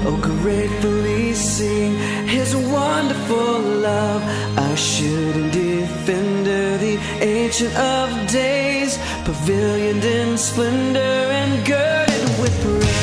oh gratefully sing his wonderful love. Assured and defender, the ancient of days, pavilioned in splendor and girded with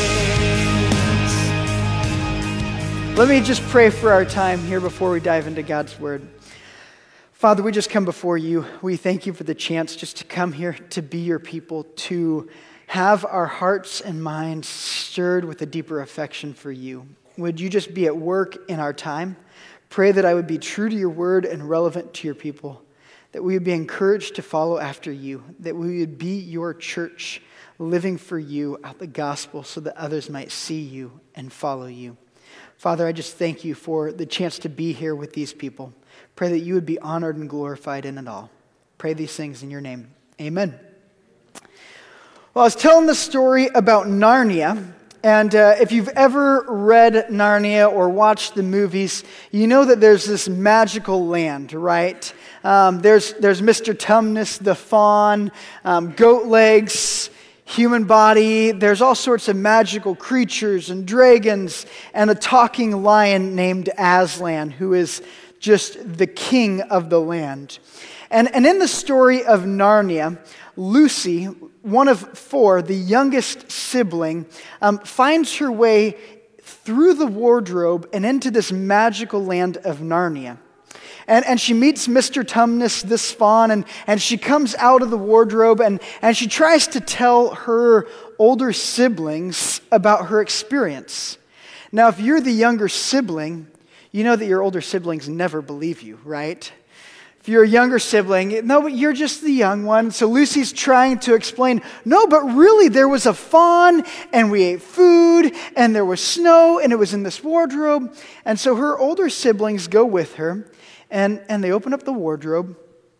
praise. Let me just pray for our time here before we dive into God's Word. Father, we just come before you. We thank you for the chance just to come here, to be your people, to have our hearts and minds stirred with a deeper affection for you. Would you just be at work in our time? Pray that I would be true to your word and relevant to your people, that we would be encouraged to follow after you, that we would be your church, living for you out the gospel so that others might see you and follow you. Father, I just thank you for the chance to be here with these people. Pray that you would be honored and glorified in it all. Pray these things in your name. Amen. Well, I was telling the story about Narnia, and if you've ever read Narnia or watched the movies, you know that there's this magical land, right? There's Mr. Tumnus, the fawn, goat legs, human body. There's all sorts of magical creatures and dragons, and a talking lion named Aslan, who is just the king of the land. And in the story of Narnia, Lucy, one of four, the youngest sibling, finds her way through the wardrobe and into this magical land of Narnia. And she meets Mr. Tumnus, this fawn, and she comes out of the wardrobe and she tries to tell her older siblings about her experience. Now, if you're the younger sibling, you know that your older siblings never believe you, right? If you're a younger sibling, no, but you're just the young one. So Lucy's trying to explain, no, but really there was a fawn, and we ate food, and there was snow, and it was in this wardrobe. And so her older siblings go with her, and they open up the wardrobe.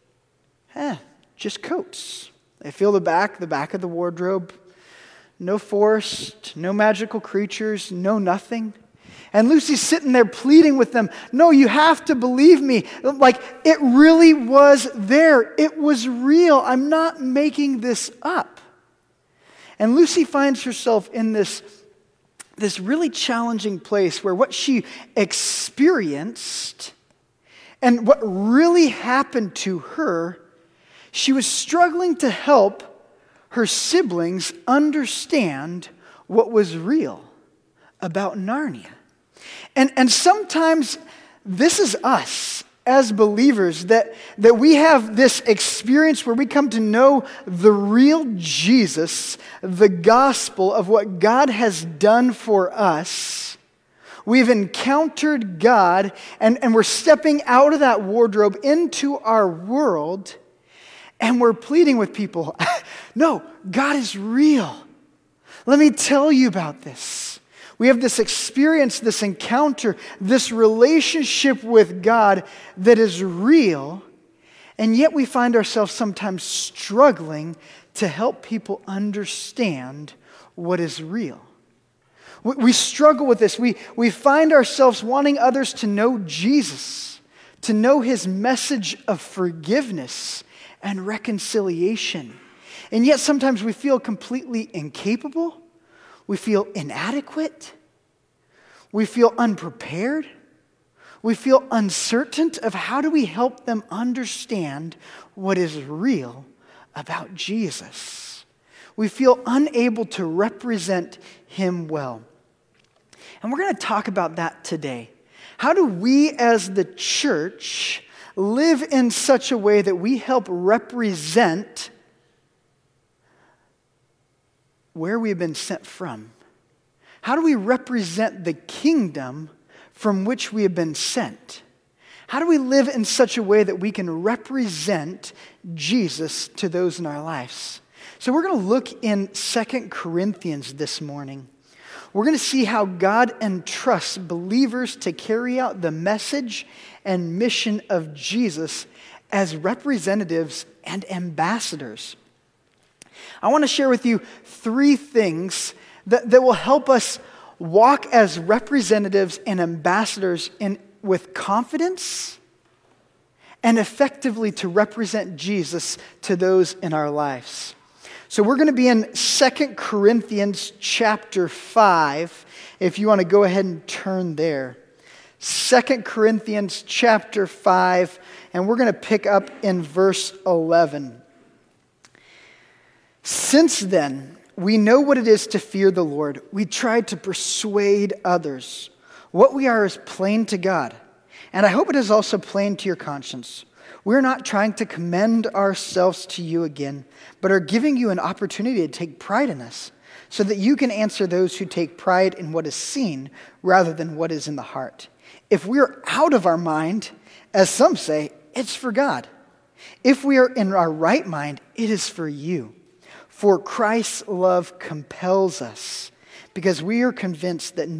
Just coats. They feel the back of the wardrobe. No forest, no magical creatures, no nothing. And Lucy's sitting there pleading with them, no, you have to believe me. Like, it really was there. It was real. I'm not making this up. And Lucy finds herself in this really challenging place where what she experienced and what really happened to her, she was struggling to help her siblings understand what was real about Narnia. And sometimes this is us as believers, that we have this experience where we come to know the real Jesus, the gospel of what God has done for us. We've encountered God, and we're stepping out of that wardrobe into our world, and we're pleading with people, no, God is real. Let me tell you about this. We have this experience, this encounter, this relationship with God that is real, and yet we find ourselves sometimes struggling to help people understand what is real. We struggle with this. We find ourselves wanting others to know Jesus, to know his message of forgiveness and reconciliation. And yet sometimes we feel completely incapable. We feel inadequate. We feel unprepared. We feel uncertain of how do we help them understand what is real about Jesus. We feel unable to represent him well. And we're going to talk about that today. How do we as the church live in such a way that we help represent where we've been sent from? How do we represent the kingdom from which we have been sent? How do we live in such a way that we can represent Jesus to those in our lives? So we're going to look in 2 Corinthians this morning. We're going to see how God entrusts believers to carry out the message and mission of Jesus as representatives and ambassadors. I want to share with you three things that will help us walk as representatives and ambassadors with confidence and effectively to represent Jesus to those in our lives. So we're going to be in 2 Corinthians chapter 5, if you want to go ahead and turn there. 2 Corinthians chapter 5, and we're going to pick up in verse 11. Since then, we know what it is to fear the Lord. We try to persuade others. What we are is plain to God, and I hope it is also plain to your conscience. We're not trying to commend ourselves to you again, but are giving you an opportunity to take pride in us, so that you can answer those who take pride in what is seen rather than what is in the heart. If we're out of our mind, as some say, it's for God. If we are in our right mind, it is for you. For Christ's love compels us, because we are convinced that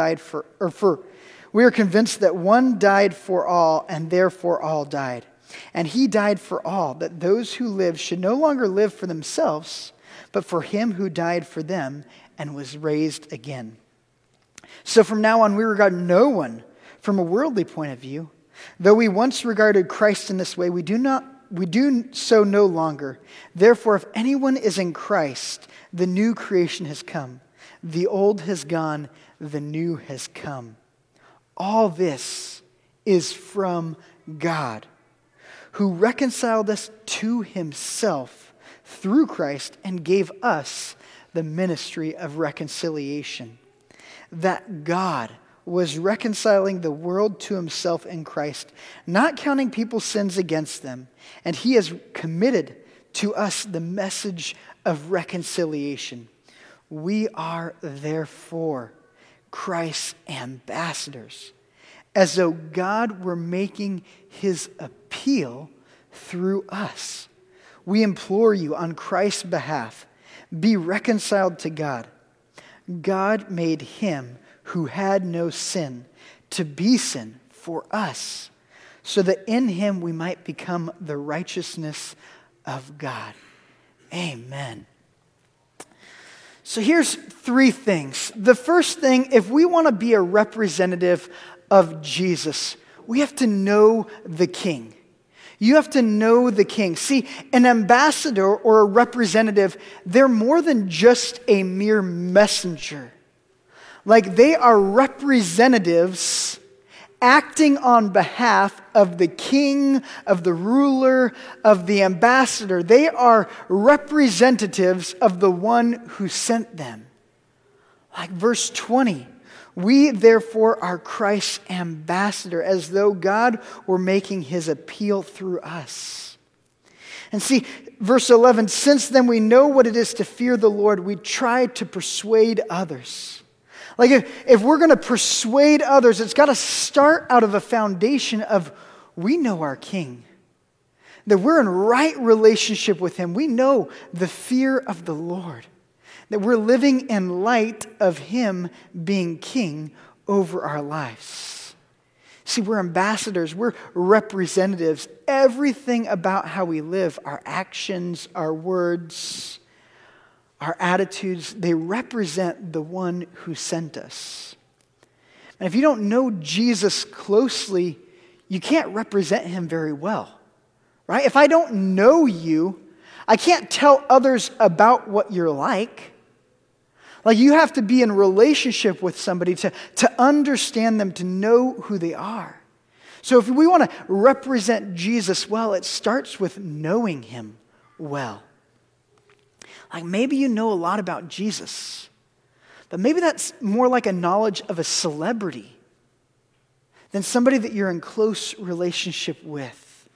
we are convinced that one died for all, and therefore all died. And he died for all, that those who live should no longer live for themselves, but for him who died for them and was raised again. So from now on, we regard no one from a worldly point of view. Though we once regarded Christ in this way, we do so no longer. Therefore, if anyone is in Christ, the new creation has come. The old has gone, the new has come. All this is from God, who reconciled us to himself through Christ and gave us the ministry of reconciliation. That God was reconciling the world to himself in Christ, not counting people's sins against them, and he has committed to us the message of reconciliation. We are therefore Christ's ambassadors, as though God were making his appeal through us. We implore you on Christ's behalf, be reconciled to God. God made him who had no sin to be sin for us, so that in him we might become the righteousness of God. Amen. So here's three things. The first thing, if we want to be a representative of Jesus, we have to know the King. You have to know the King. See, an ambassador or a representative, they're more than just a mere messenger. Like, they are representatives acting on behalf of the king, of the ruler, of the ambassador. They are representatives of the one who sent them. Like verse 20, we therefore are Christ's ambassador, as though God were making his appeal through us. And see, verse 11, since then we know what it is to fear the Lord, we try to persuade others. Like if we're going to persuade others, it's got to start out of a foundation of we know our King. That we're in right relationship with him. We know the fear of the Lord. That we're living in light of him being king over our lives. See, we're ambassadors. We're representatives. Everything about how we live, our actions, our words, our attitudes, they represent the one who sent us. And if you don't know Jesus closely, you can't represent him very well, right? If I don't know you, I can't tell others about what you're like. Like, you have to be in relationship with somebody to understand them, to know who they are. So if we want to represent Jesus well, it starts with knowing him well. Like, maybe you know a lot about Jesus, but maybe that's more like a knowledge of a celebrity than somebody that you're in close relationship with.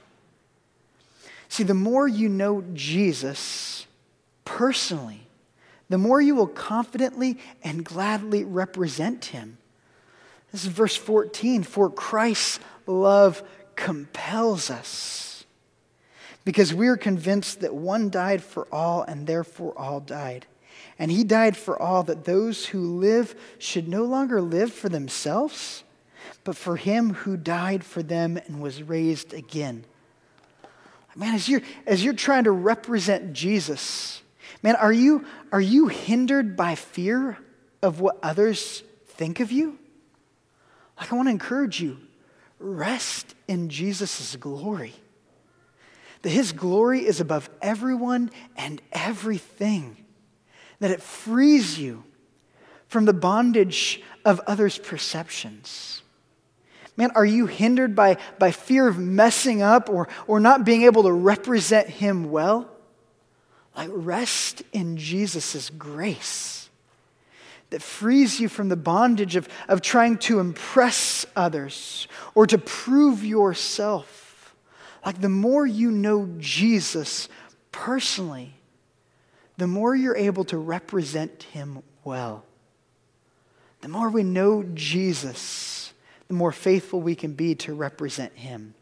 See, the more you know Jesus personally, the more you will confidently and gladly represent him. This is verse 14. For Christ's love compels us, because we are convinced that one died for all, and therefore all died. And he died for all, that those who live should no longer live for themselves, but for him who died for them and was raised again. Man, as you're trying to represent Jesus, man, are you hindered by fear of what others think of you? Like, I want to encourage you, rest in Jesus' glory. That his glory is above everyone and everything. That it frees you from the bondage of others' perceptions? Man, are you hindered by fear of messing up or not being able to represent him well? Like, rest in Jesus' grace that frees you from the bondage of trying to impress others or to prove yourself. Like, the more you know Jesus personally, the more you're able to represent him well. The more we know Jesus, the more faithful we can be to represent him.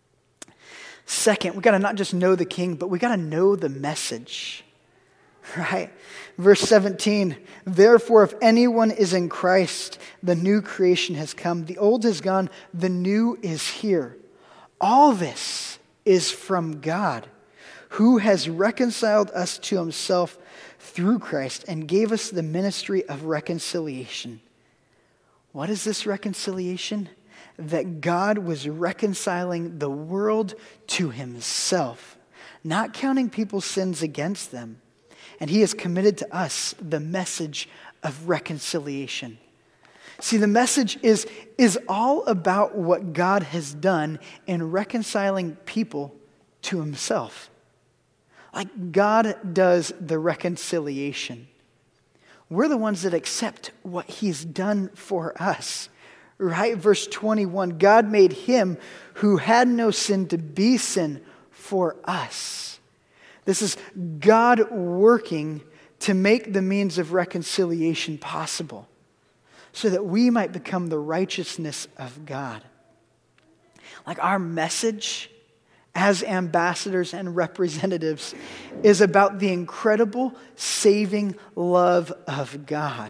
Second, we got to not just know the King, but we got to know the message, right? Verse 17, therefore, if anyone is in Christ, the new creation has come. The old has gone, the new is here. All this is from God, who has reconciled us to himself through Christ and gave us the ministry of reconciliation. What is this reconciliation? That God was reconciling the world to himself, not counting people's sins against them. And he has committed to us the message of reconciliation. See, the message is all about what God has done in reconciling people to himself. Like, God does the reconciliation. We're the ones that accept what he's done for us. Right? Verse 21, God made him who had no sin to be sin for us. This is God working to make the means of reconciliation possible so that we might become the righteousness of God. Like, our message as ambassadors and representatives is about the incredible saving love of God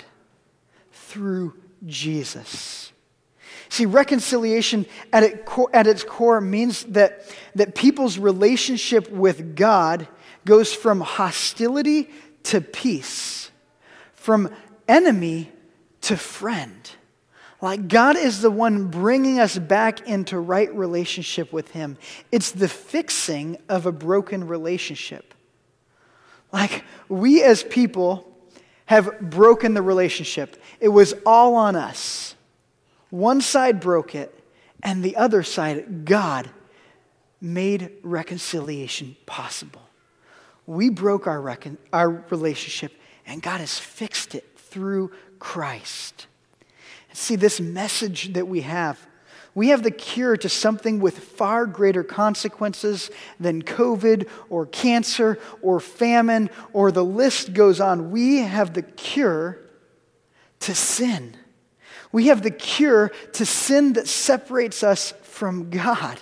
through Jesus. See, reconciliation at its core means that people's relationship with God goes from hostility to peace, from enemy to friend. Like, God is the one bringing us back into right relationship with him. It's the fixing of a broken relationship. Like, we as people have broken the relationship. It was all on us. One side broke it, and the other side, God, made reconciliation possible. We broke our relationship, and God has fixed it through Christ. See, this message that we have the cure to something with far greater consequences than COVID or cancer or famine, or the list goes on. We have the cure to sin. We have the cure to sin that separates us from God.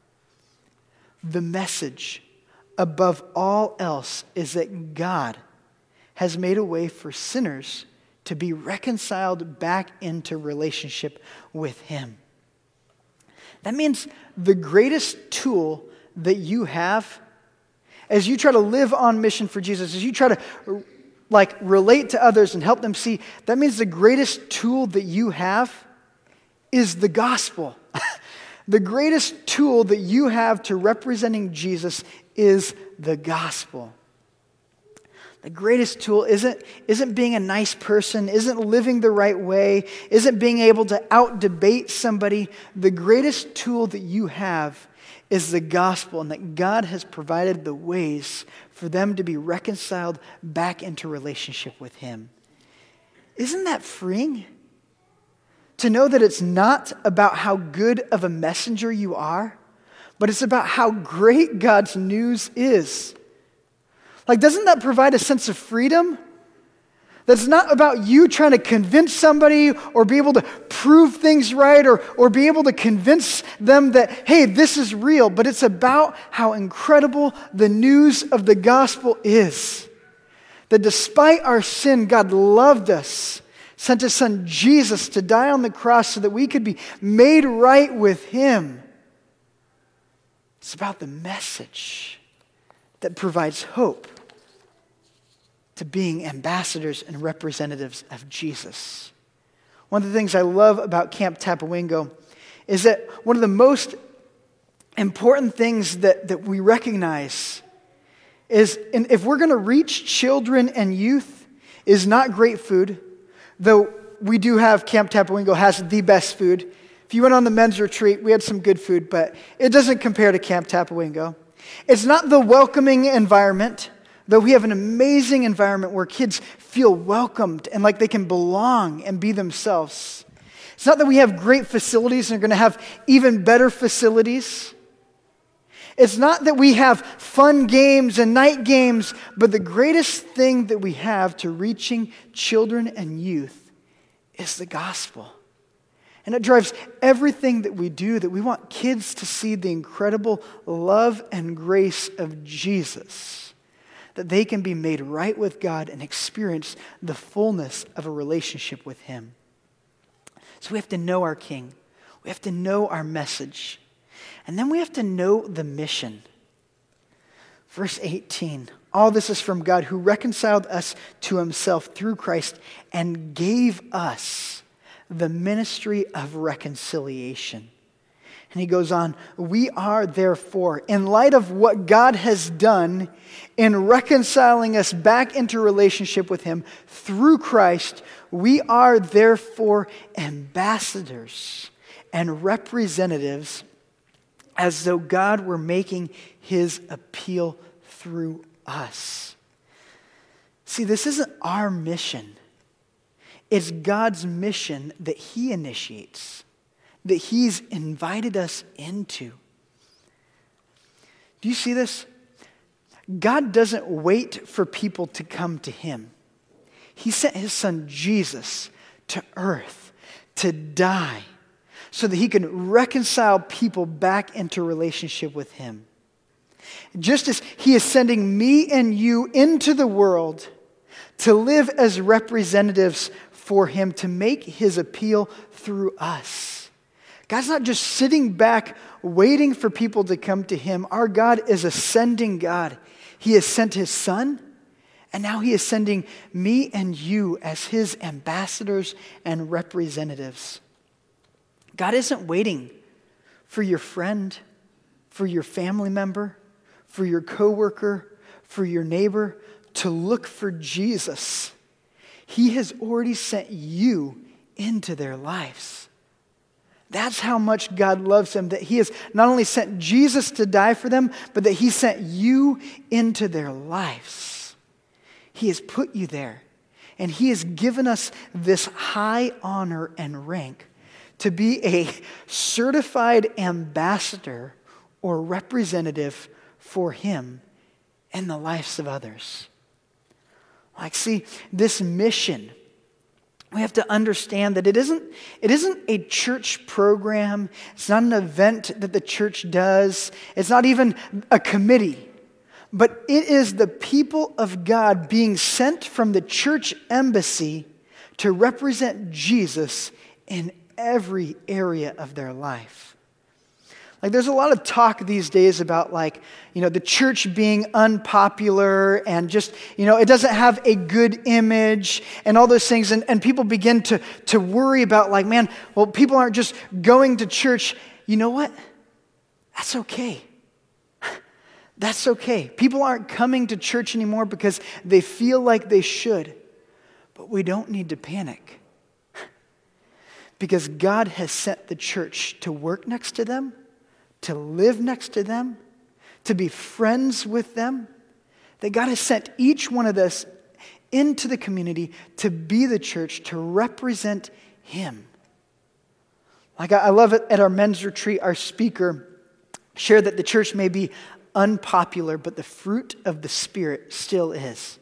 The message above all else is that God has made a way for sinners to be reconciled back into relationship with him. That means the greatest tool that you have as you try to live on mission for Jesus, as you try to relate to others and help them see, that means the greatest tool that you have is the gospel. The greatest tool that you have to representing Jesus is the gospel. The greatest tool isn't being a nice person, isn't living the right way, isn't being able to out-debate somebody. The greatest tool that you have is the gospel, and that God has provided the ways for them to be reconciled back into relationship with him. Isn't that freeing? To know that it's not about how good of a messenger you are, but it's about how great God's news is. Like, doesn't that provide a sense of freedom? That's not about you trying to convince somebody or be able to prove things right or be able to convince them that, hey, this is real, but it's about how incredible the news of the gospel is. That despite our sin, God loved us, sent his son Jesus to die on the cross so that we could be made right with him. It's about the message that provides hope to being ambassadors and representatives of Jesus. One of the things I love about Camp Tapawingo is that one of the most important things that we recognize is, if we're going to reach children and youth, is not great food, Though we do have Camp Tapawingo has the best food. If you went on the men's retreat, we had some good food, but it doesn't compare to Camp Tapawingo. It's not the welcoming environment, though we have an amazing environment where kids feel welcomed and like they can belong and be themselves. It's not that we have great facilities and are going to have even better facilities. It's not that we have fun games and night games, but the greatest thing that we have to reaching children and youth is the gospel. And it drives everything that we do, that we want kids to see the incredible love and grace of Jesus, that they can be made right with God and experience the fullness of a relationship with Him. So we have to know our King. We have to know our message. And then we have to know the mission. Verse 18, all this is from God who reconciled us to Himself through Christ and gave us the ministry of reconciliation. And he goes on, we are therefore, in light of what God has done in reconciling us back into relationship with Him through Christ, we are therefore ambassadors and representatives as though God were making His appeal through us. See, this isn't our mission. It's God's mission that He initiates, that He's invited us into. Do you see this? God doesn't wait for people to come to Him. He sent His Son Jesus to earth to die so that He can reconcile people back into relationship with Him. Just as He is sending me and you into the world to live as representatives for Him, to make His appeal through us. God's not just sitting back waiting for people to come to Him. Our God is a sending God. He has sent His Son, and now He is sending me and you as His ambassadors and representatives. God isn't waiting for your friend, for your family member, for your coworker, for your neighbor to look for Jesus. He has already sent you into their lives. That's how much God loves them, that He has not only sent Jesus to die for them, but that He sent you into their lives. He has put you there, and He has given us this high honor and rank to be a certified ambassador or representative for Him in the lives of others. Like, see, this mission, we have to understand that it isn't a church program. It's not an event that the church does. It's not even a committee. But it is the people of God being sent from the church embassy to represent Jesus in every area of their life. Like, there's a lot of talk these days about, like, the church being unpopular and just, it doesn't have a good image and all those things. And people begin to worry about, like, man, well, people aren't just going to church. You know what? That's okay. That's okay. People aren't coming to church anymore because they feel like they should. But we don't need to panic. Because God has sent the church to work next to them, to live next to them, to be friends with them. That God has sent each one of us into the community to be the church, to represent Him. Like, I love it at our men's retreat, our speaker shared that the church may be unpopular, but the fruit of the Spirit still is.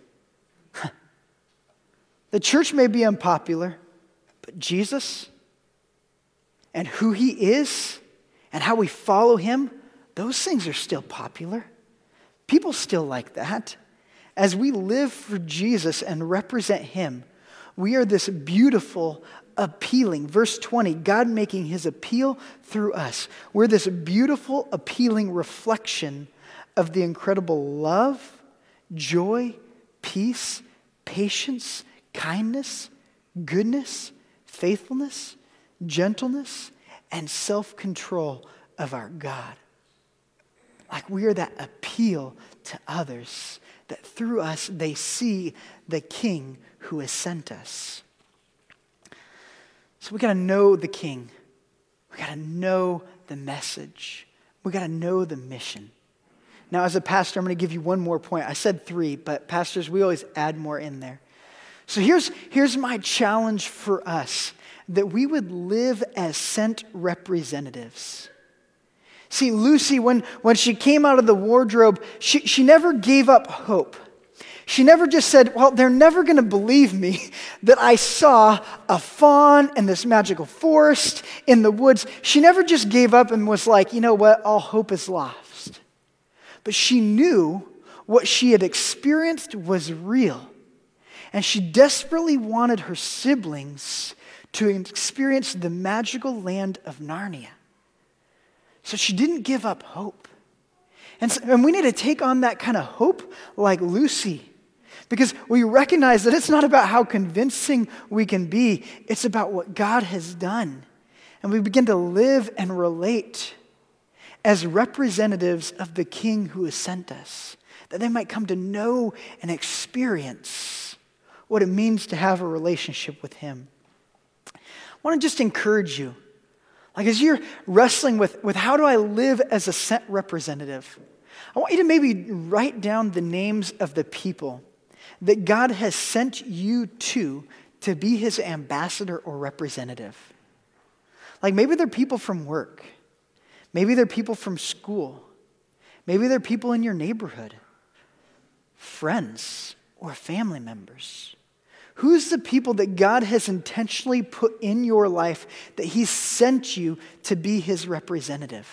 The church may be unpopular, but Jesus and who He is and how we follow Him, those things are still popular. People still like that. As we live for Jesus and represent Him, we are this beautiful, appealing, verse 20, God making His appeal through us. We're this beautiful, appealing reflection of the incredible love, joy, peace, patience, kindness, goodness, faithfulness, gentleness, and self-control of our God. Like, we are that appeal to others, that through us they see the King who has sent us. So we got to know the King. We got to know the message. We got to know the mission. Now, as a pastor, I'm going to give you one more point. I said 3, but pastors, we always add more in there. So here's my challenge for us, that we would live as sent representatives. See, Lucy, when she came out of the wardrobe, she never gave up hope. She never just said, well, they're never going to believe me that I saw a fawn in this magical forest in the woods. She never just gave up and was like, you know what, all hope is lost. But she knew what she had experienced was real. And she desperately wanted her siblings to experience the magical land of Narnia. So she didn't give up hope. And we need to take on that kind of hope like Lucy, because we recognize that it's not about how convincing we can be, it's about what God has done. And we begin to live and relate as representatives of the King who has sent us, that they might come to know and experience what it means to have a relationship with Him. I want to just encourage you, like as you're wrestling with how do I live as a sent representative, I want you to maybe write down the names of the people that God has sent you to be His ambassador or representative. Like maybe they're people from work. Maybe they're people from school. Maybe they're people in your neighborhood, friends or family members. Who's the people that God has intentionally put in your life that He sent you to be His representative?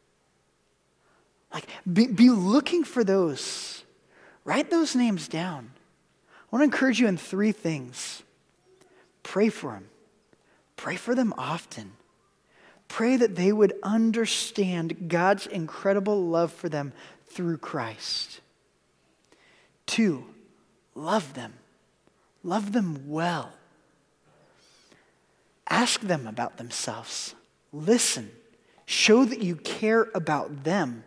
Like, be looking for those. Write those names down. I want to encourage you in 3 things. Pray for them. Pray for them often. Pray that they would understand God's incredible love for them through Christ. 2, love them. Love them well. Ask them about themselves. Listen. Show that you care about them.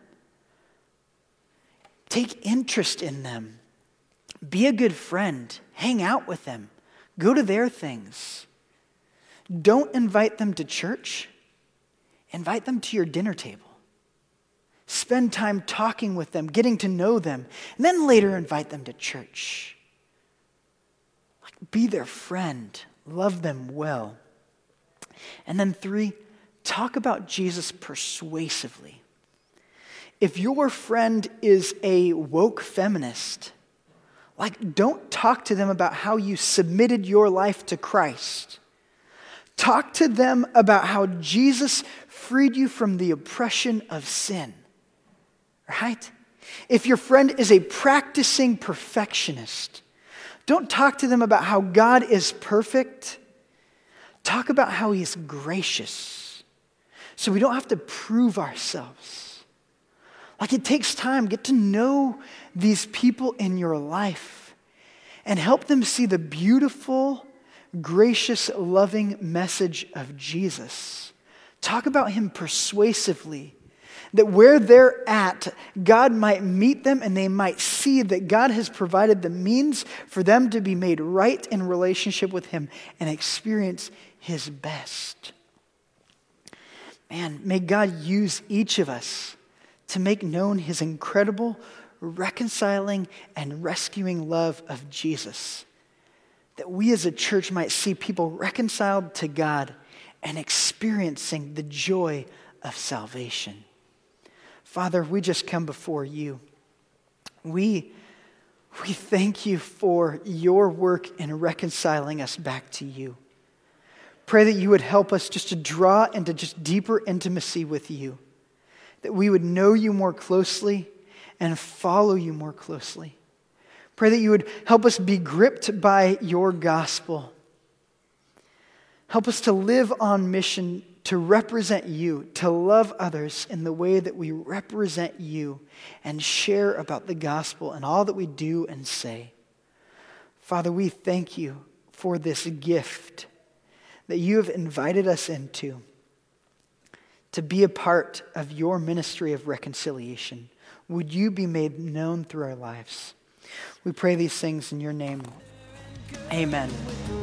Take interest in them. Be a good friend. Hang out with them. Go to their things. Don't invite them to church. Invite them to your dinner table. Spend time talking with them, getting to know them, and then later invite them to church. Be their friend. Love them well. And then 3, talk about Jesus persuasively. If your friend is a woke feminist, don't talk to them about how you submitted your life to Christ. Talk to them about how Jesus freed you from the oppression of sin. Right? If your friend is a practicing perfectionist, don't talk to them about how God is perfect. Talk about how He is gracious. So we don't have to prove ourselves. It takes time. Get to know these people in your life and help them see the beautiful, gracious, loving message of Jesus. Talk about Him persuasively, that where they're at, God might meet them and they might see that God has provided the means for them to be made right in relationship with Him and experience His best. Man, may God use each of us to make known His incredible, reconciling, and rescuing love of Jesus. That we as a church might see people reconciled to God and experiencing the joy of salvation. Father, we just come before You. We thank You for Your work in reconciling us back to You. Pray that You would help us just to draw into just deeper intimacy with You. That we would know You more closely and follow You more closely. Pray that You would help us be gripped by Your gospel. Help us to live on mission to represent You, to love others in the way that we represent You and share about the gospel in all that we do and say. Father, we thank You for this gift that You have invited us into, to be a part of Your ministry of reconciliation. Would You be made known through our lives? We pray these things in Your name. Amen.